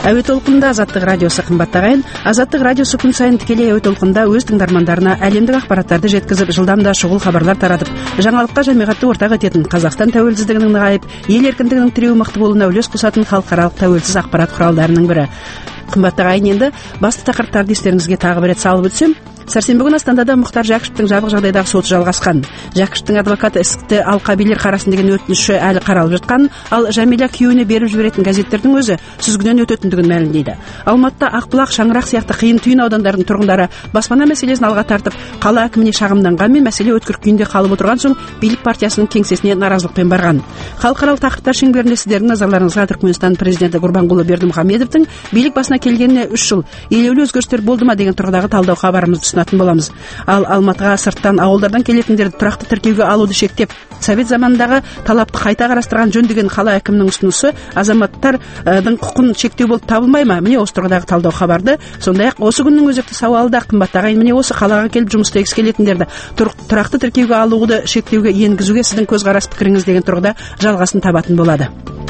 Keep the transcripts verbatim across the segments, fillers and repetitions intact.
Әуе толқында Азаттық радиосы қымбаттағайын. Азаттық радиосы күн сайын тікелей әуе толқында өз тыңдармандарына әлемдік ақпараттарды жеткізіп, жылдамда шұғыл хабарлар таратып, жаңалыққа жамиғатты ортақ ететін, Қазақстан тәуелсіздігінің нығайып, ел еркіндігінің тіреуі мықты болуына үлес қосатын халықаралық тәуелсіз ақпарат құралдарының бірі. Қымбаттағайын, енді басты тақырыптарды естеріңізге тағы бір рет салып өтсем. Сәрсенбі күні Астанада Мұхтар Жәкішевтің жабық жағдайдағы соты жалғасқан. Жәкішевтің адвокаты істі алқабилер қарасын деген өтініші әлі қаралып жатқан, ал Жәмила күйеуіне беріп жіберетін газеттердің өзі сүзгіден өтетіндігін мәлімдейді. Алматыда Ақбұлақ, Шаңырақ сияқты қиын түйін аудандардың тұрғындары баспана мәселесін алға тартып, қала әкіміне шағымданғанмен мәселе өткір күйінде қалып отырған соң билік партиясының кеңсесіне наразылықпен барған. Халықаралық тақырыптар шеңберінде сіздердің назарларыңызға Түркменстан президенті Гурбангулы Бердімұхамедовтың билік басына келгеніне үш жыл елеулі өзгерістер болды ма деген тұрғыдағы талдау хабарымызды ұсынатын боламыз. Ал Алматыға сырттан ауылдардан келетіндерді тұрақты тіркеуге алуды шектеп, Совет заманындағы талапты қайта қарастырған жөн деген қала әкімінің ұсынысы азаматтардың құқын шектеу болып табылмай ма? Міне осы тұрғыдағы талдау хабарды, сондай-ақ осы күннің өзекті сауалы да қымбаттағайын. Міне осы қалаға келіп жұмыс істегісі келетіндерді тұрақты тіркеуге алуды шектеуге енгізуге сіздің көзқарас пікіріңіз деген тұрғыда жалғасын табатын болады.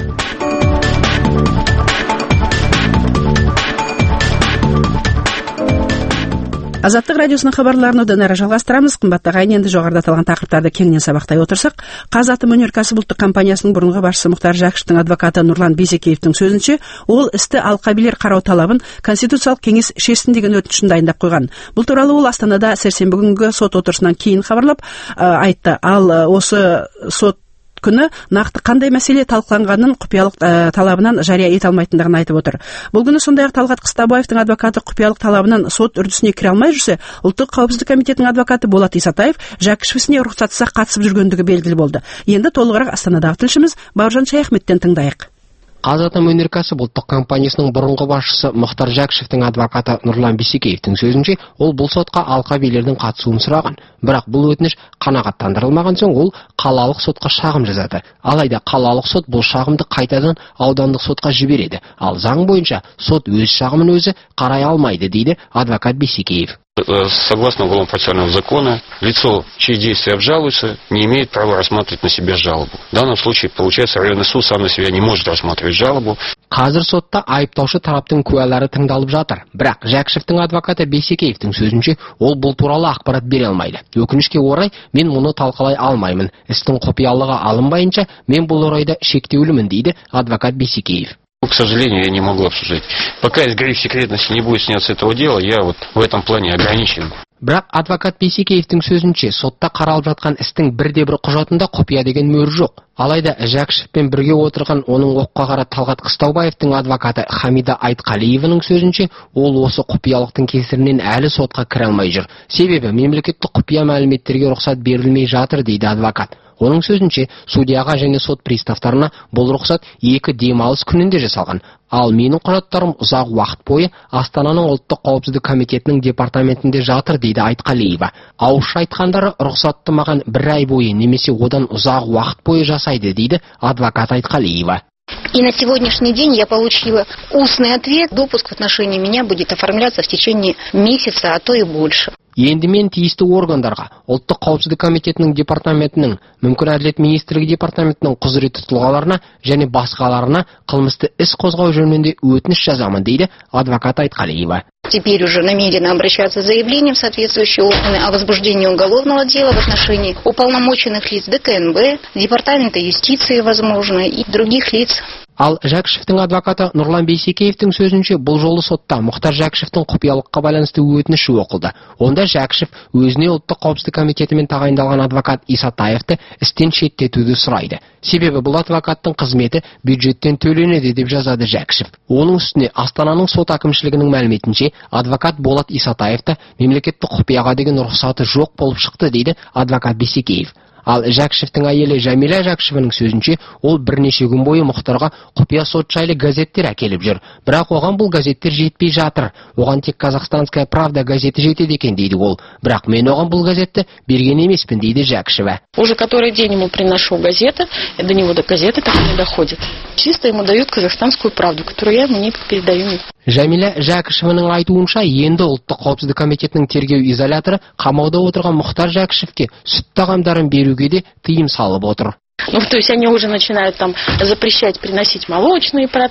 Азаттық радиосының хабарларын одан әрі жалғастырамыз. Қымбаттағайын, енді жоғарыда аталған тақырыптарды кеңінен сабақтай отырсақ, Қазатомөнеркәсіп ұлттық компаниясының бұрынғы басшысы Мұхтар Жәкішевтің адвокаты Нұрлан Бейсекеевтің сөзінше, ол істі алқабилер қарау талабын Конституциялық кеңес шешсін деген өтінішін дайындап қойған. Бұл туралы ол Астанада сәрсенбі күнгі сот отырысынан кейін хабарлап айтты. Ал осы сот күні нақты қандай мәселе талқыланғанын құпиялық ә, талабынан жария ете алмайтындығын айтып отыр. Бұл күні сондай-ақ Талғат Қыстабаевтың адвокаты құпиялық талабынан сот үрдісіне кіре алмай жүрсе, ұлттық қауіпсіздік комитетінің адвокаты Болат Исатаев Жәкішев ісіне рұқсатсыз қатысып жүргендігі белгілі болды. Енді толығырақ Астанадағы тілшіміз Бауыржан Шаяхметтен тыңдайық. Қазатомөнеркәсіп ұлттық компаниясының бұрынғы басшысы Мұхтар Жәкішевтің адвокаты Нұрлан Бейсекеевтің сөзінше, ол бұл сотқа алқабилердің қатысуын сұраған. Бірақ бұл өтініш қанағаттандырылмаған соң ол қалалық сотқа шағым жазады. Алайда қалалық сот бұл шағымды қайтадан аудандық сотқа жібереді. Ал заң бойынша сот өз шағымын өзі қарай алмайды, дейді адвокат Бейсекеев. Согласно уголовно-процессуального закона, лицо, чьи действия обжалуются, не имеет права рассматривать на себя жалобу. В данном случае, получается, районный суд сам на себя не может рассматривать жалобу. Қазір сотта айыптаушы тараптың куәлары тыңдалып жатыр. Бірақ Жәкішевтің адвокаты Бейсекеевтің сөзінше, ол бұл туралы ақпарат бере алмайды. Өкінішке орай, мен мұны талқылай алмаймын. Істің құпиялығы алынбайынша, мен бұл орайда шектеулімін, дейді адвокат Бейсекеев. К сожалению, я не могу обсуждать. Пока из гриф секретности не будет снят с этого дела, я вот в этом плане ограничен. Бірақ адвокат Бейсекеевтің сөзінше, сотта қаралып жатқан істің бірде-бір құжатында құпия деген мөр жоқ. Алайда Жәкішевпен бірге отырған оның оққа қара Талғат Қыстаубаевтың адвокаты Хамида Айтқалиеваның сөзінше, ол осы құпиялықтың кесірінен әлі сотқа кіре алмай жүр. Себебі мемлекеттік құпия мәліметтерге рұқсат берілмей жатыр, дейді адвокат. Оның сөзінше, судьяға және сот приставтарына бұл рұқсат екі демалыс күнінде жасалған. Ал менің құжаттарым ұзақ уақыт бойы Астананың ұлттық қауіпсіздік комитетінің департаментінде жатыр, дейді Айтқалиева. Ауызша айтқандары рұқсатты маған бір ай бойы немесе одан ұзақ уақыт бойы жасайды, дейді адвокат Айтқалиева. И на сегодняшний день я получила устный ответ. Допуск в отношении меня будет оформляться в течение месяца, а то и больше. Енді мен тиісті органдарға, ұлттық қауіпсіздік комитетінің департаментінің, мүмкін әділет министрлігі департаментінің құзыретті тұлғаларына және басқаларына қылмысты іс қозғау жөнінде өтініш жазамын, дейді адвокат Айтқалиева. Теперь уже намерена обращаться с заявлением в соответствующие органы о возбуждении уголовного дела в отношении уполномоченных лиц Д К Н Б, Департамента юстиции, возможно, и других лиц. Ал Жәкішевтің адвокаты Нұрлан Бейсекеевтің сөзінше, бұл жолы сотта Мұхтар Жәкішевтің құпиялыққа байланысты өтініші оқылды. Онда Жәкішев өзіне ұлттық қауіпсіздік комитетімен тағайындалған адвокат Исатаевты істен шеттетуді сұрайды. Себебі бұл адвокаттың қызметі бюджеттен төленеді, деп жазады Жәкішев. Оның үстіне Астананың сот әкімшілігінің мәліметінше, адвокат Болат Исатаевты мемлекеттік құпияға деген рұқсаты жоқ болып шықты, дейді адвокат Бейсекеев. Ал Жәкішевтің әйелі Жәмила Жәкішеваның сөзінше, ол бірнеше күн бойы Мұхтарға құпия сот жайлы газеттер әкеліп жүр. Бірақ оған бұл газеттер жетпей жатыр. Оған тек Казахстанская правда газеті жетеді екен, дейді ол. Бірақ мен оған бұл газетті берген емеспін, дейді Жәкішева. Уже который день ему приношу газеты, и до него до газеты так не доходит. Чисто ему дают Казахстанскую правду, которую я ему не передаю. Жәмила Жәкішеваның айтуынша, енді ұлттық қауіпсіздік комитетінің тергеу изоляторы қамауда отырған Мұхтар Жәкішевке сүт тағамдарын беруге де тыйым салып отыр. Ну, то есть они уже начинают там запрещать приносить молочные продукты.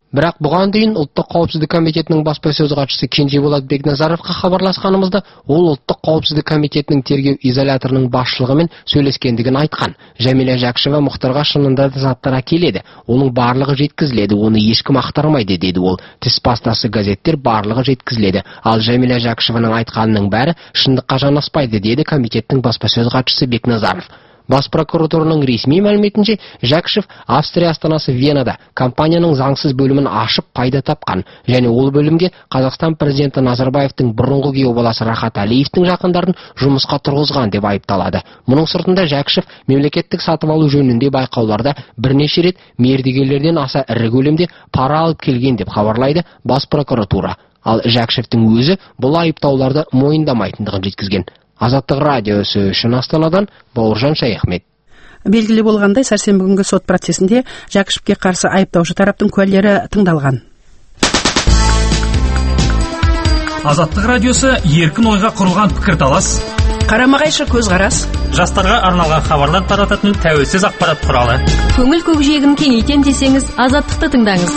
Бірақ бұған дейін ұлттық қауіпсіздік комитетінің баспасөз хатшысы Кенжеболат Бекназаровқа хабарласқанымызда, ол ұлттық қауіпсіздік комитетінің тергеу изоляторының басшылығымен сөйлескендігін айтқан. Жәмила Жәкішева Мұхтарға шынында да заттар әкеледі, оның барлығы жеткізіледі, оны ешкім ақтармайды деді ол. Тіс пастасы газеттер барлығы жеткізіледі, ал Жәмила Жәкішеваның айтқанының бәрі шындыққа жанаспайды деді комитеттің баспасөз хатшысы Бекназаров. Бас прокуратураның ресми мәліметінше, Жәкішев Австрия астанасы Венада компанияның заңсыз бөлімін ашып пайда тапқан, және ол бөлімге Қазақстан президенті Назарбаевтың бұрынғы күйеу баласы Рахат Әлиевтің жақындарын жұмысқа тұрғызған деп айыпталады. Мұның сыртында Жәкішев мемлекеттік сатып алу жөнінде байқауларда бірнеше рет мердігерлерден аса ірі көлемде пара алып келген деп хабарлайды Бас прокуратура. Ал Жәкішевтің өзі бұл айыптауларды мойындамайтындығын жеткізген. Азаттық радиосы үшін Астанадан Бауыржан Шаяхмет. Белгілі болғандай, сәрсенбі күнгі сот процесінде Жәкішевке қарсы айыптаушы тараптың куәлері тыңдалған. Азаттық радиосы еркін ойға құрылған пікірталас, қарама-қайшы көзқарас, жастарға арналған хабарлар тарататын тәуелсіз ақпарат құралы. Көңіл көкжиегін кеңейтем десеңіз, Азаттықты тыңдаңыз.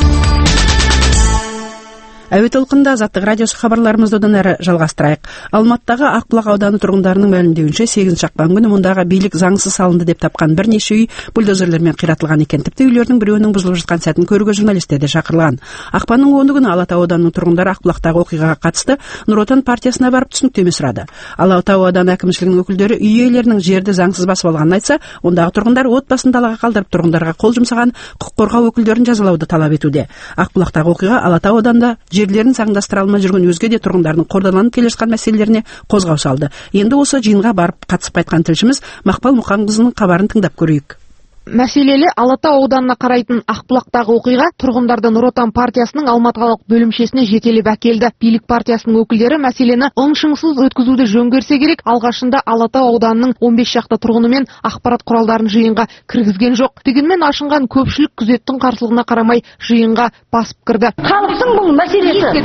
Әуе толқында Азаттық радиосы хабарларымызды одан әрі жалғастырайық. Алматыдағы Ақбұлақ ауданы тұрғындарының мәлімдеуінше сегізінші ақпан күні мұндағы билік заңсыз салынды деп тапқан бірнеше үй бульдозерлермен қиратылған екен. Тіпті үйлердің біреуінің бұзылып жатқан сәтін көруге журналистер де шақырылған. Ақпанның оныншы күні Алатау ауданының тұрғындары Ақбұлақтағы оқиғаға қатысты Нұр Отан партиясына барып түсініктеме сұрады. Алатау ауданы әкімшілігінің өкілдері үй иелерінің жерді заңсыз басып алғанын айтса, ондағы тұрғындар отбасын далаға қалдырып тұрғындарға қол жұмсаған құқық қорғау өкілдерін жазалауды талап етуде. Ақбұлақтағы оқиға Алатау ауданында жерлерін заңдастыра алмай жүрген өзге де тұрғындардың қордаланып келе жатқан мәселелеріне қозғау салды. Енді осы жиынға барып қатысып қайтқан тілшіміз Мақпал Мұқанқызының хабарын тыңдап көрейік. Мәселелі Алатау ауданына қарайтын Ақбұлақтағы оқиға тұрғындарды Нұр Отан партиясының Алматы қалалық бөлімшесіне жетелеп әкелді. Билік партиясының өкілдері мәселені ың-шыңсыз өткізуді жөн көрсе керек, алғашында Алатау ауданының он бес шақты тұрғынымен ақпарат құралдарын жиынға кіргізген жоқ. Дегенмен ашынған көпшілік күзеттің қарсылығына қарамай жиынға басып кірді. Халықтың бұл мәселесі.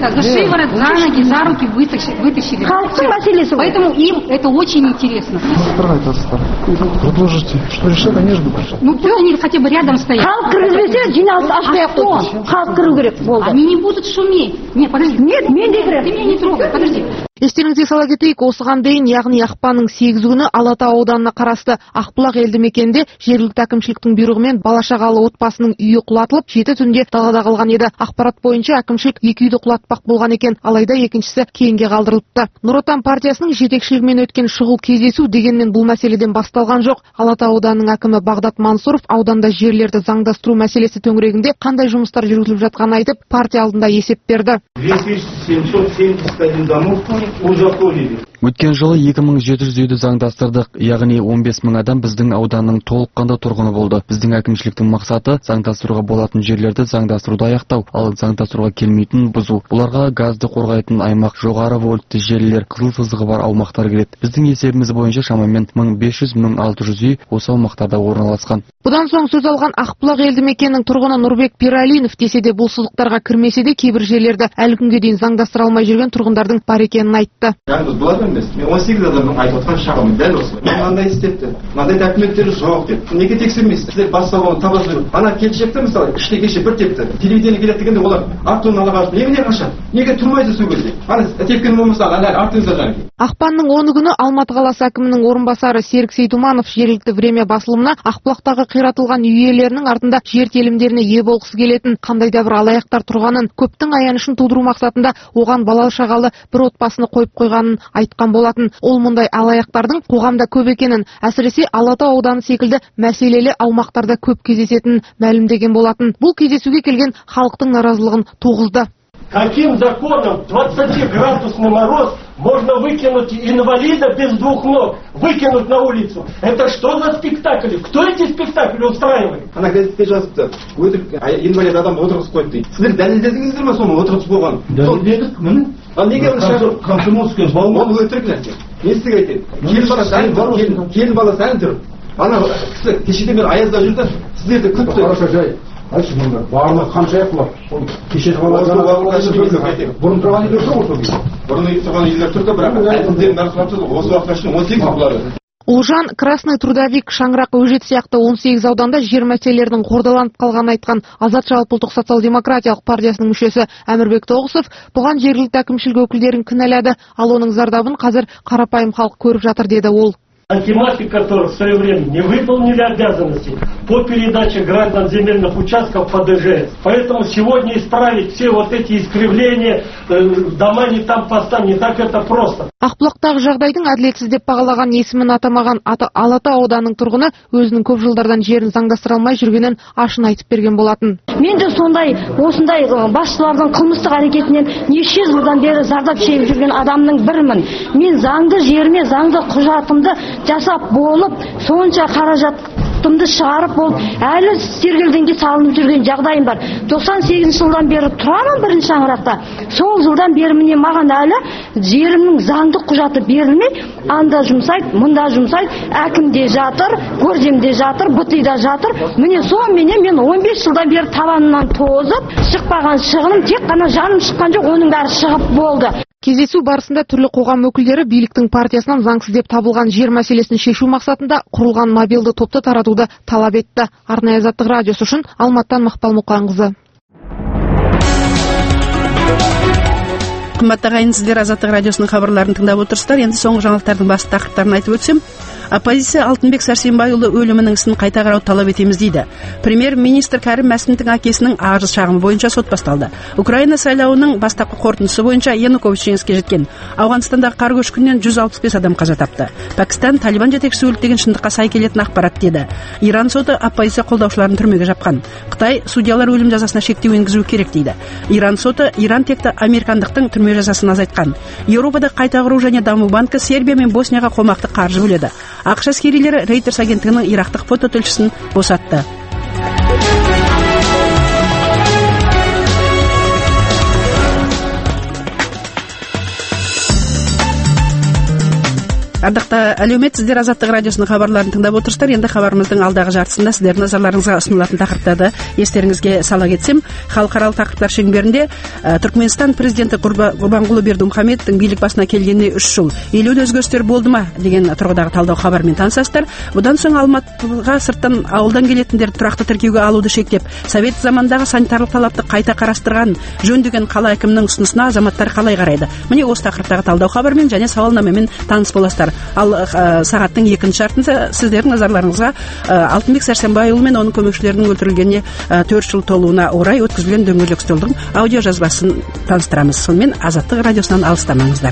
Халықтың мәселесі. Поэтому им это очень интересно. Продолжите. Что решать, они ждут. Ну, пусть они хотя бы рядом стоят. Халық кіргізбесе, жиналыс ашпай-ақ қойсын. Халық кіру керек болды. Они не будут шуметь. Нет, подожди. Нет, мен де кірем. Ты меня не трогай, подожди. Естеріңізге сала кетейік, осыған дейін, яғни ақпанның сегізі күні Алатау ауданына қарасты Ақбұлақ елді мекенде жергілікті әкімшіліктің бұйрығымен бала-шағалы отбасының үйі құлатылып, жеті түнде далада қалған еді. Ақпарат бойынша әкімшілік екі үйді құлатпақ болған екен, алайда екіншісі кейінге қалдырылыпты. Нұр Отан партиясының жетекшілігімен өткен шұғыл кездесу дегенмен бұл мәселеден басталған жоқ. Алатау ауданының әкімі Бағдат Мансұров ауданда жерлерді заңдастыру мәселесі төңірегінде қандай жұмыстар жүргізіліп жатқанын айтып, партия алдында есеп берді. Өткен жылы екі мың жеті жүз үйді заңдастырдық, яғни он бес мың адам біздің ауданның толыққанды тұрғыны болды. Біздің әкімшіліктің мақсаты заңдастыруға болатын жерлерді заңдастыруды аяқтау, ал заңдастыруға келмейтін бұзу. Бұларға газды қорғайтын аймақ, жоғары вольтты желілер, қызыл сызығы бар аумақтар кіреді. Біздің есебіміз бойынша шамамен мың бес жүз - мың алты жүз үй осы аумақтарда орналасқан. Бұдан соң сөз алған Ақбұлақ елді мекенінің тұрғыны Нұрбек Пиралинов десе де бұл сызықтарға кірмесе де кейбір жерлерді әлі күнге дейін заңдастыра алмай жүрген тұрғындардың бар екенін айтты. Мен он сегіз адамның айтып отқан шағымы дәл осы. Мен мынандай істепті, мынандай документтері жоқ деп. Неге тексермейсіз? Сіздер бас салонын таба жүріп, ана келіншекті мысалы іште кеше бір тепті. Телевидение келеді дегенде олар артын ала қашып, неге қашады? Неге тұрмайды сол кезде? Ана тепкен болмаса ана артыңызда жаңағы. Ақпанның оны күні Алматы қаласы әкімінің орынбасары Серік Сейдуманов жергілікті время басылымына Ақбұлақтағы қиратылған үй иелерінің артында жер телімдеріне ие болғысы келетін қандай да бір алаяқтар тұрғанын, көптің аянышын тудыру мақсатында оған бала-шағалы бір отбасыны қойып қойғанын айтқан болатын. Ол мұндай алаяқтардың қоғамда көп екенін, әсіресе Алатау ауданы секілді мәселелі аумақтарда көп кездесетінін мәлімдеген болатын. Бұл кездесуге келген халықтың наразылығын туғызды. Каким законом двадцатиградусный мороз можно выкинуть инвалида без двух ног, выкинуть на улицу? Это что за спектакль? Кто эти спектакли устраивает? Ана газетте жазыпты. Өтірік инвалид адам отырғызып қойды дейді. Сіздер дәлелдедіңіздер ме соны отырғызып қойған? Дәлелдедік, міне. Ал неге оны шақырып? Комсомольский бал. Ол өтірік нәрсе. Не істеуге айтайын? Келін бала сән тұр, келін бала сән тұр. Ана кісі кешеден бері аязда жүрді. Сіздерді күтті. Хорошо, жай. Айтшы мұнда барлығы қанша аяқ бұлар? Кешеді бала бұрын тұрған үйлер жоқ осы. Бұрын тұрған үйлер тұрды, бірақ әйелдердің бәрі сұрап тұрды. Осы уақытқа шейін он сегіз бұлар. Ұлжан, Красный Трудовик, Шаңырақ, Өжет сияқты он сегіз ауданда жер мәселелерінің қордаланып қалғанын айтқан Азат жалпыұлттық социал-демократиялық партиясының мүшесі Әмірбек Тоғысов бұған жергілікті әкімшілік өкілдерін кінәлады, ал оның зардабын қазір қарапайым халық көріп жатыр деді ол. Акиматы, которые в свое время не выполнили обязанности по передаче граждан земельных участков по Дэ Жэ Эс. Поэтому сегодня исправить все вот эти искривления, э, дома не там поставь, не так это просто. Ақбұлақтағы жағдайдың әділетсіз деп бағалаған есімін атамаған Алата ауданының тұрғыны өзінің көп жылдардан жерін заңдастыра алмай жүргенін ашын айтып берген болатын. Мен де сондай, осындай басшылардың қылмыстық әрекетінен неше жылдан бері зардап шегіп жүрген адамның бірімін. Мен заңды жеріме заңды құжатымды жасап болып, сонша қаражатымды шығарып болып, әлі сергелденге салынып жүрген жағдайым бар. тоқсан сегізінші жылдан бері тұрамын бірінші Шаңырақта. Сол жылдан бері міне маған әлі жерімнің заңды құжаты берілмей, анда жұмсайды, мұнда жұмсайды, әкімде жатыр, көржемде жатыр, бұтыйда жатыр. Міне сонымен мен он бес жылдан бері табанынан тозып, шықпаған шығыным тек қана жаным шыққан жоқ, оның бәрі шығып болды. Кездесу барысында түрлі қоғам өкілдері биліктің партиясынан заңсыз деп табылған жер мәселесін шешу мақсатында құрылған мобилді топты таратуды талап етті. Арнайы Азаттық радиосы үшін Алматыдан Мақпал Мұқанқызы. Қымбатты ағайын, сіздер Азаттық радиосының хабарларын тыңдап отырсыздар. Енді соңғы жаңалықтардың басты тақырыптарын айтып өтсем, оппозиция Алтынбек Сәрсенбайұлы өлімінің ісін қайта қарауды талап етеміз дейді. Премьер-министр Кәрім Мәсімовтің әкесінің арыз шағымы бойынша сот басталды. Украина сайлауының бастапқы қорытындысы бойынша Янукович жеңіске жеткен. Ауғанстандағы қар көшкінінен жүз алпыс бес адам қаза тапты. Пәкістан Талибан жетекшісі өлді деген шындыққа сай келетін ақпарат деді. Иран соты оппозиция қолдаушыларын түрмеге жапқан. Қытай судьялар өлім жазасына шектеу енгізу керек дейді. Иран соты Иран текті американдықтың түрме жазасын азайтқан. Еуропада қайта құру және даму банкі Сербия мен Боснияға қомақты қаржы бөледі. ақш әскерилері Reuters агенттігінің ирактық фототілшісін босатты. Ардақты әлеумет, сіздер Азаттық радиосының хабарларын тыңдап отырсыздар. Енді хабарымыздың алдағы жартысында сіздердің назарларыңызға ұсынылатын тақырыптарды естеріңізге сала кетсем, халықаралық тақырыптар шеңберінде Түркменстан президенті Гурбангулы Бердімұхамедовтің билік басына келгеніне үш жыл, елеулі өзгерістер болды ма деген тұрғыдағы талдау хабармен танысасыздар. Бұдан соң Алматыға сырттан ауылдан келетіндерді тұрақты тіркеуге алуды шектеп, совет замандағы санитарлық талапты қайта қарастырған жөн деген қала әкімінің ұсынысына азаматтар қалай қарайды? Міне осы тақырыптағы талдау хабармен және сауалнамамен таныс боласыздар. Ал сағаттың екінші жартысында сіздердің назарларыңызға Алтынбек Сәрсенбайұлы мен оның көмекшілерінің өлтірілгеніне төрт жыл толуына орай өткізілген дөңгелек үстелдің аудио жазбасын таныстырамыз. Сонымен Азаттық радиосынан алыстамаңыздар.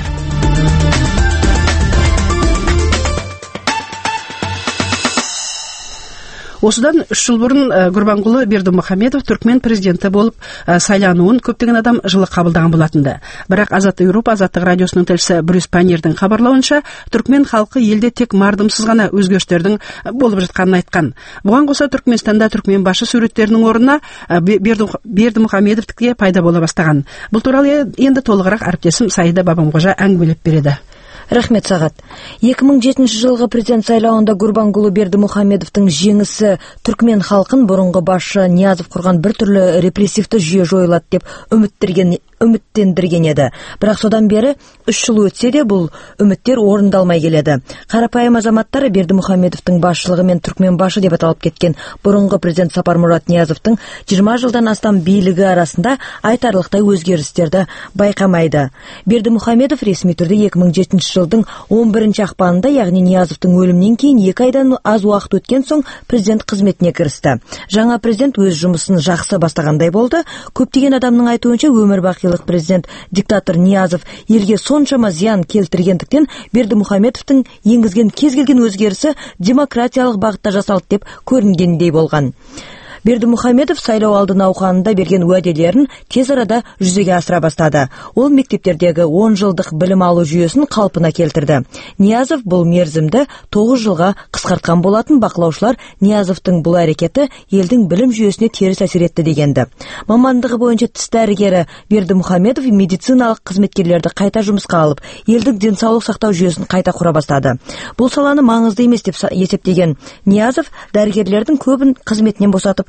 Осыдан үш жыл бұрын Гурбангулы Бердімұхамедов түркмен президенті болып сайлануын көптеген адам жылы қабылдаған болатынды. Бірақ Азат Еуропа Азаттық радиосының тілшісі Брюс Панердің хабарлауынша, түркмен халқы елде тек мардымсыз ғана өзгерістердің болып жатқанын айтқан. Бұған қоса Түркменстанда түркмен басшы суреттерінің орнына Бердімұхамедовтікі пайда бола бастаған. Бұл туралы енді толығырақ әріптесім Саида Бабамқожа әңгімелеп береді. Рахмет Сағат. екі мың жетінші жылғы президент сайлауында Гурбангулы Бердімұхамедовтың жеңісі түркмен халқын бұрынғы басшы Ниязов құрған бір түрлі репрессивті жүйе жойылады деп үміттендірген үміттендірген еді. Бірақ содан бері үш жыл өтсе де бұл үміттер орындалмай келеді. Қарапайым азаматтар Бердімұхамедовтың басшылығымен түркмен басшы деп аталып кеткен бұрынғы президент Сапармұрат Ниязовтың жиырма жылдан астам билігі арасында айтарлықтай өзгерістерді байқамайды. Бердімұхамедов ресми түрде екі мың жетінші жылдың он бірінші ақпанында, яғни Ниязовтың өлімінен кейін екі айдан аз уақыт өткен соң президент қызметіне кірісті. Жаңа президент өз жұмысын жақсы бастағандай болды. Көптеген адамның айтуынша өмірбақи президент диктатор Ниязов елге соншама зиян келтіргендіктен Бердімұхамедовтың енгізген кез келген өзгерісі демократиялық бағытта жасалды деп көрінгендей болған. Бердімұхамедов сайлау алды науқанында берген уәделерін тез арада жүзеге асыра бастады. Ол мектептердегі он жылдық білім алу жүйесін қалпына келтірді. Ниязов бұл мерзімді тоғыз жылға қысқартқан болатын. Бақылаушылар Ниязовтың бұл әрекеті елдің білім жүйесіне теріс әсер етті дегенді. Мамандығы бойынша тіс дәрігері Бердімұхамедов медициналық қызметкерлерді қайта жұмысқа алып, елдің денсаулық сақтау жүйесін қайта құра бастады. Бұл саланы маңызды емес деп есептеген Ниязов дәрігерлердің көбін қызметінен босатып,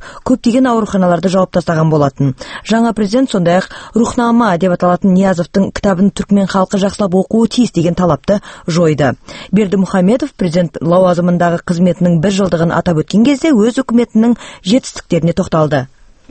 көптеген ауруханаларды жауып тастаған болатын. Жаңа президент сондай-ақ Рухнама деп аталатын Ниязовтың кітабын түркмен халқы жақсылап оқуы тиіс деген талапты жойды. Бердімұхамедов президент лауазымындағы қызметінің бір жылдығын атап өткен кезде өз үкіметінің жетістіктеріне тоқталды.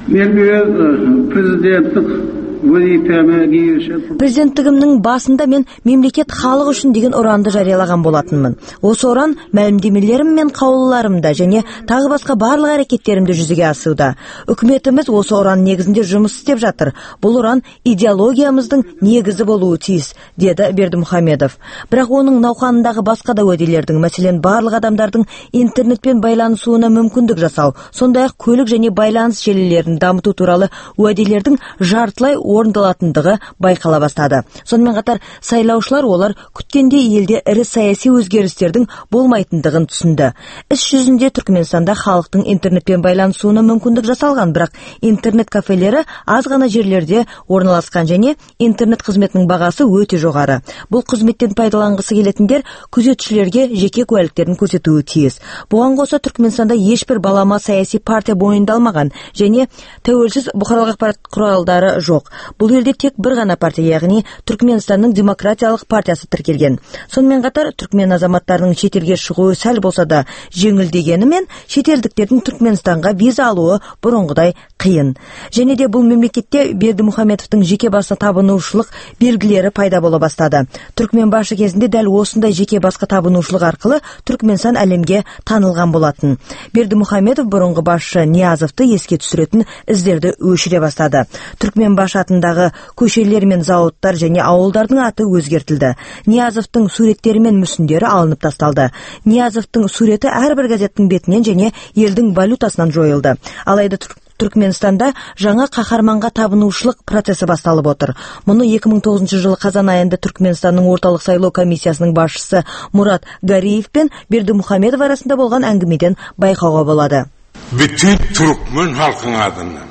Президенттігімнің басында мен мемлекет халық үшін деген ұранды жариялаған болатынмын. Осы ұран мәлімдемелерім мен қаулыларымда және тағы басқа барлық әрекеттерімді жүзеге асыруда. Үкіметіміз осы ұран негізінде жұмыс істеп жатыр. Бұл ұран идеологиямыздың негізі болуы тиіс, деді Бердімұхамедов. Бірақ оның науқанындағы басқа да уәделердің, мәселен барлық адамдардың интернетпен байланысуына мүмкіндік жасау, сондай-ақ көлік және байланыс желілерін дамыту туралы уәделердің жартылай орындалатындығы байқала бастады. Сонымен қатар сайлаушылар олар күткенде елде ірі саяси өзгерістердің болмайтындығын түсінді. Іс жүзінде Түркменстанда халықтың интернетпен байланысуына мүмкіндік жасалған, бірақ интернет кафелері аз ғана жерлерде орналасқан және интернет қызметінің бағасы өте жоғары. Бұл қызметтен пайдаланғысы келетіндер күзетшілерге жеке куәліктерін көрсетуі тиіс. Бұған қоса Түркменстанда ешбір балама саяси партия мойындалмаған және тәуелсіз бұқаралық ақпарат құралдары жоқ. Бұл елде тек бір ғана партия, яғни Түркменстанның демократиялық партиясы тіркелген. Сонымен қатар түркмен азаматтарының шетелге шығуы сәл болса да жеңілдегенімен шетелдіктердің Түркменстанға виза алуы бұрынғыдай қиын. Және де бұл мемлекетте Бердімұхамедовтың жеке басына табынушылық белгілері пайда бола бастады. Түркмен басшы кезінде дәл осындай жеке басқа табынушылық арқылы Түркменстан әлемге танылған болатын. Бердімұхамедов бұрынғы басшы Ниязовты еске түсіретін іздерді өшіре бастады. Түркмен баш атындағы көшелер мен зауыттар және ауылдардың аты өзгертілді. Ниязовтың суреттері мен мүсіндері алынып тасталды. Ниязовтың суреті әрбір газеттің бетінен және елдің валютасынан жойылды. Алайда Түркменстанда жаңа қаһарманға табынушылық процесі басталып отыр. Мұны екі мың тоғызыншы жылы қазан айында Түркменстанның орталық сайлау комиссиясының басшысы Мурат Гариев пен Бердімұхамедов арасында болған әңгімеден байқауға болады. Bütün Türkmen halkının adından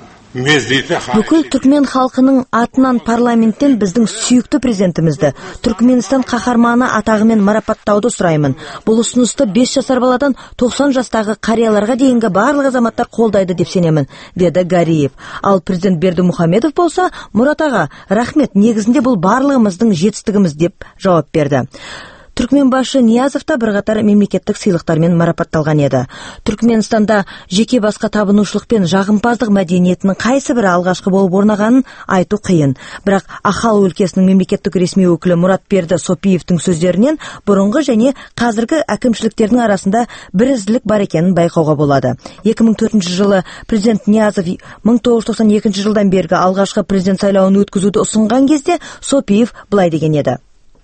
Бүкіл түркмен халқының атынан парламенттен біздің сүйікті президентімізді, Түркменстан қаһарманы атағымен марапаттауды сұраймын. Бұл ұсынысты бес жасар баладан тоқсан жастағы қарияларға дейінгі барлық азаматтар қолдайды деп сенемін, деді Гариев. Ал президент Бердімұхамедов болса, Мұрат аға, рахмет, негізінде бұл барлығымыздың жетістігіміз деп жауап берді. Түркмен басшы Ниязов та бірқатар мемлекеттік сыйлықтармен марапатталған еді. Түркменстанда жеке басқа табынушылық пен жағымпаздық мәдениетінің қайсы бірі алғашқы болып орнағанын айту қиын. Бірақ Ахал өлкесінің мемлекеттік ресми өкілі Мұратберді Сопиевтің сөздерінен бұрынғы және қазіргі әкімшіліктердің арасында бірізділік бар екенін байқауға болады. екі мың төртінші жылы президент Ниязов мың тоғыз жүз тоқсан екінші жылдан бергі алғашқы президент сайлауын өткізуді ұсынған кезде Сопиев былай деген еді.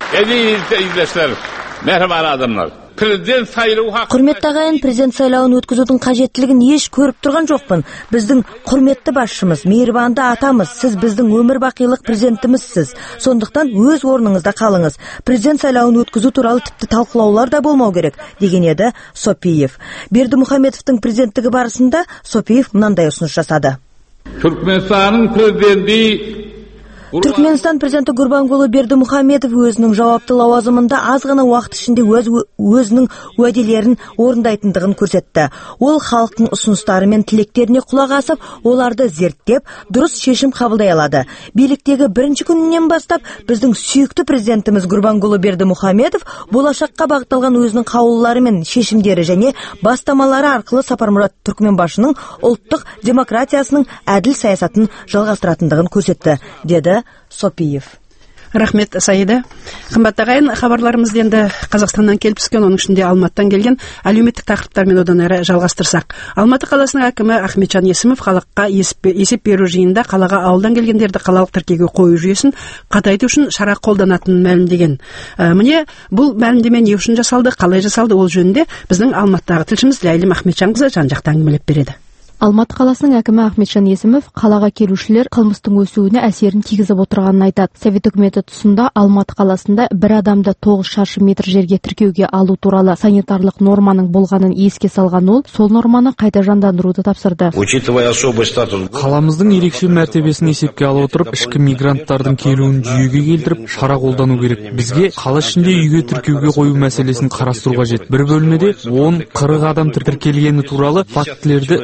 Құрметті ағайын, президент сайлауын өткізудің қажеттілігін еш көріп тұрған жоқпын. Біздің құрметті басшымыз, мейірбанды атамыз, сіз біздің өмір бақилық президентімізсіз. Сондықтан өз орныңызда қалыңыз. Президент сайлауын өткізу туралы тіпті талқылаулар да болмау керек, деген еді Сопиев. Бердімұхамедовтың президенттігі барысында Сопиев мынандай ұсыныс жасады. Түркменстанның президенті Түркменстан президенті Гурбангулы Бердімұхамедов өзінің жауапты лауазымында аз ғана уақыт ішінде өз өзінің уәделерін орындайтындығын көрсетті. Ол халықтың ұсыныстары мен тілектеріне құлақ асып, оларды зерттеп, дұрыс шешім қабылдай алады. Биліктегі бірінші күнінен бастап біздің сүйікті президентіміз Гурбангулы Бердімұхамедов болашаққа бағытталған өзінің қаулылары мен шешімдері және бастамалары арқылы Сапармұрат Түркменбашының ұлттық демократиясының әділ саясатын жалғастыратындығын көрсетті, деді Сопиев. Рахмет, Саида. Қымбатты ағайын, хабарларымыз енді Қазақстаннан келіп түскен, оның ішінде Алматыдан келген әлеуметтік тақырыптармен одан әрі жалғастырсақ. Алматы қаласының әкімі Ахметжан Есімов халыққа есеп беру жиында қалаға ауылдан келгендерді қалалық тіркеуге қою жүйесін қатайту үшін шара қолданатынын мәлімдеген. Міне, бұл мәлімдеме не үшін жасалды, қалай жасалды, ол жөнінде біздің Алматыдағы тілшіміз Ләйлім Ахметжанқызы жан-жақты әңгімелеп береді. Алматы қаласының әкімі Ахметжан Есімов қалаға келушілер қылмыстың өсуіне әсерін тигізіп отырғанын айтады. Совет үкіметі тұсында Алматы қаласында бір адамды тоғыз шаршы метр жерге тіркеуге алу туралы санитарлық норманың болғанын еске салған ол, сол норманы қайта жандандыруды тапсырды. Қаламыздың ерекше мәртебесін есепке ала отырып, ішкі мигранттардың келуін жүйеге келтіріп, шара қолдану керек. Бізге қала ішінде үйге тіркеуге қою мәселесін қарастыру қажет. Бір бөлмеде он қырық адам тіркелгені туралы фактілерді жасырып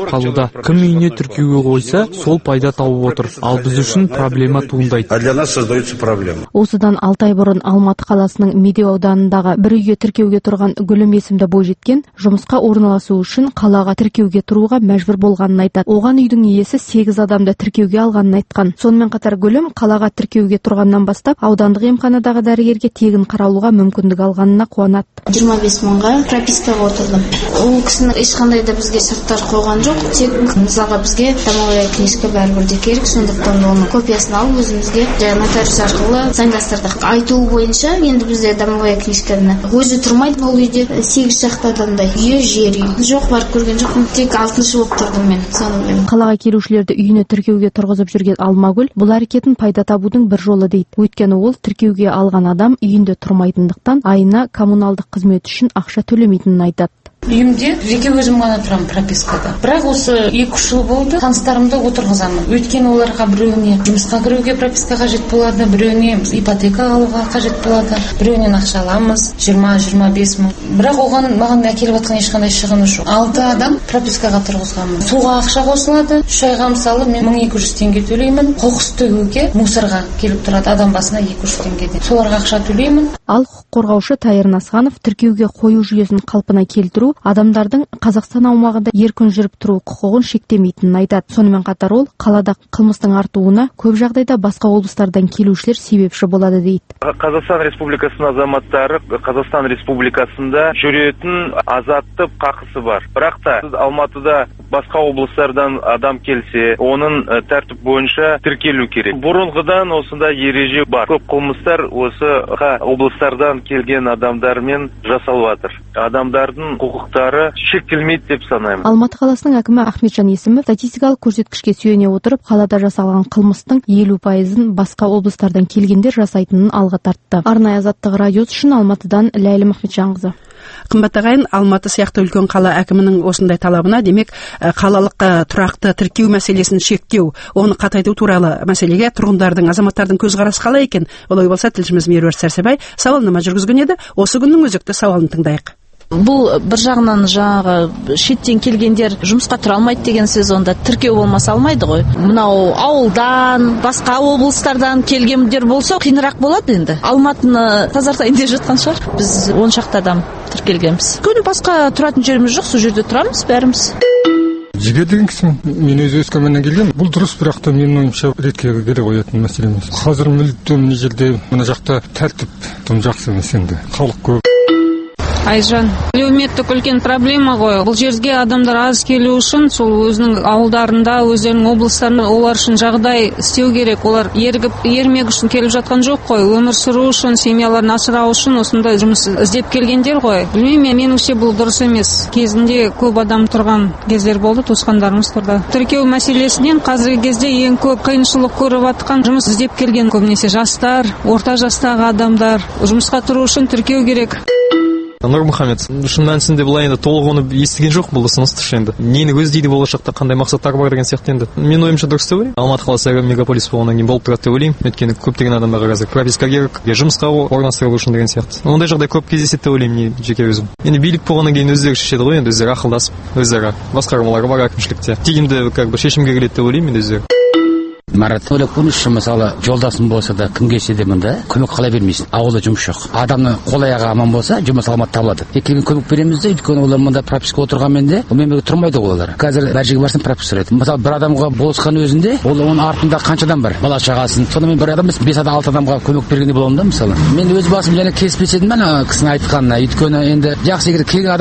кетіп қалуда. Кім үйіне тіркеуге қойса, сол пайда тауып отыр. Ал біз үшін проблема туындайды. А для нас создается проблема. Осыдан алты ай бұрын Алматы қаласының Медеу ауданындағы бір үйге тіркеуге тұрған Гүлім есімді бойжеткен жұмысқа орналасу үшін қалаға тіркеуге тұруға мәжбүр болғанын айтады. Оған үйдің иесі сегіз адамды тіркеуге алғанын айтқан. Сонымен қатар Гүлім қалаға тіркеуге тұрғаннан бастап аудандық емханадағы дәрігерге тегін қаралуға мүмкіндік алғанына қуанады. жиырма бес мыңға пропискаға отырдым. Ол кісінің ешқандай да бізге шарттар қойған жоқ. Тек мысалға бізге домовая книжка бәрібір де керек, сондықтан оның копиясын алып өзімізге нотариус арқылы заңдастырдық. Айтуы бойынша енді бізде домовая книжканы өзі тұрмайды, ол үйде сегіз шақты адамдай үй, жер үй. Жоқ, барып көрген жоқпын, тек алтыншы болып тұрдым мен. Соны қалаға келушілерді үйіне тіркеуге тұрғызып жүрген Алмагүл бұл әрекетін пайда табудың бір жолы дейді. Өйткені ол тіркеуге алған адам үйінде тұрмайтындықтан айына коммуналдық қызмет үшін ақша төлемейтінін айтады. Үйімде жеке өзім ғана тұрамын пропискада. Бірақ осы екі үш жыл болды, таныстарымды отырғызамын. Өйткені оларға біреуіне жұмысқа кіруге прописка қажет болады, біреуіне ипотека алуға қажет болады, біреуінен ақша аламыз, жиырма жиырма бес мың. Бірақ оған маған әкеліп жатқан ешқандай шығыны жоқ. Алты адам пропискаға тұрғызғанмын. Суға ақша қосылады, үш айға мысалы мен мың екі жүз теңге төлеймін. Қоқыс төгуге, мусорға келіп тұрады адам басына екі жүз теңгеден. Соларға ақша төлеймін. Ал құқық қорғаушы Тайыр Насханов тіркеуге қою жүйесін қалпына келтіру адамдардың Қазақстан аумағында еркін жүріп тұру құқығын шектемейтінін айтады. Сонымен қатар ол қалада қылмыстың артуына көп жағдайда басқа облыстардан келушілер себепші болады дейді. Қазақстан Республикасының азаматтары Қазақстан Республикасында жүретін азаттық қақысы бар. Бірақ та Алматыда басқа облыстардан адам келсе, оның тәртіп бойынша тіркелу керек. Бұрынғыдан осында ереже бар. Көп қылмыстар осы облыстардан келген адамдармен жасалып жатыр. Адамдардың құқықтары шектелмейді деп санаймын. Алматы қаласының әкімі Ахметжан Есімов статистикалық көрсеткішке сүйене отырып, қалада жасалған қылмыстың елу пайызын басқа облыстардан келгендер жасайтынын алға тартты. Арнайы Азаттық радиосы үшін Алматыдан Ләйлім Ахметжанқызы. Қымбат ағайын, Алматы сияқты үлкен қала әкімінің осындай талабына, демек қалалық тұрақты тіркеу мәселесін шектеу, оны қатайту туралы мәселеге тұрғындардың, азаматтардың көзқарасы қалай екен? Олай болса, тілшіміз Меруерт Сәрсебай сауалнама жүргізген еді. Осы күннің өзекті сауалын тыңдайық. Бұл бір жағынан жаңағы шеттен келгендер жұмысқа тұра алмайды деген сөз, онда тіркеу болмаса алмайды ғой. Мынау ауылдан, басқа облыстардан келгендер болса қиынырақ болады енді. Алматыны тазартайын деп жатқан шығар. Біз он шақты адам тіркелгенбіз. Күні басқа тұратын жеріміз жоқ, сол жерде тұрамыз бәріміз. Жігер деген кісі, мен өз өскеменнен келген. Бұл дұрыс, бірақ та менің ойымша ретке келе қоятын мәселе емес. Қазір мүлдем мына жерде мына жақта тәртіп тым жақсы емес енді. Халық көп. Айжан, әлеуметтік үлкен проблема ғой. Бұл жерге адамдар аз келу үшін, сол өзінің ауылдарында, өздерінің облыстарында олар үшін жағдай істеу керек. Олар ергіп, ермек үшін келіп жатқан жоқ қой. Өмір сүру үшін, семьяларын асырау үшін осындай жұмыс іздеп келгендер ғой. Білмеймін, меніңше бұл дұрыс емес. Кезінде көп адам тұрған кездер болды, туысқандарымыз тұрды. Тіркеу мәселесінен қазіргі кезде ең көп қиыншылық көріп жатқан жұмыс іздеп келген көбінесе жастар, орта жастағы адамдар. Жұмысқа тұру үшін тіркеу керек. Нұрмұхамед, шын мәнісінде бұл енді толық оны естіген жоқ, бұл ұсынысты енді. Нені көздейді болашақта, қандай мақсаттар бар деген сияқты енді. Мен ойымша дұрыс деп ойлаймын. Алматы қаласы мегаполис болғаннан кейін болып тұрады деп ойлаймын. Өйткені көптеген адамдарға қазір прописка керек, жұмысқа орналастырылу үшін деген сияқты. Ондай жағдай көп кездеседі деп ойлаймын жеке өзім. Енді билік болғаннан кейін өздері шешеді ғой, енді өздері ақылдасып, өздері басқармалары бар әкімшілікте. Тиімді как бы шешімге келеді деп ойлаймын енді өздері. Марат, ойлап көріңізші, мысалы жолдасым болса да кім келсе де мында көмек қалай бермейсің, ауылда жұмыс жоқ. Адамның қол аяғы аман болса жұмыс алматы табылады. Екеуін көмек береміз де, өйткені олар мында прописка отырғанмен де онымен бірге тұрмайды ғой олар. Қазір бар жерге барсын прописка сұрайды. Мысалы бір адамға болысқан өзінде ол оның артында қанша адам бар, бала шағасын. Сонымен бір адам бес адам алты адамға көмек бергенде боламын да мысалы. Мен өз басым және келіспес едім ана кісінің айтқанына, өйткені енді жақсы егер келген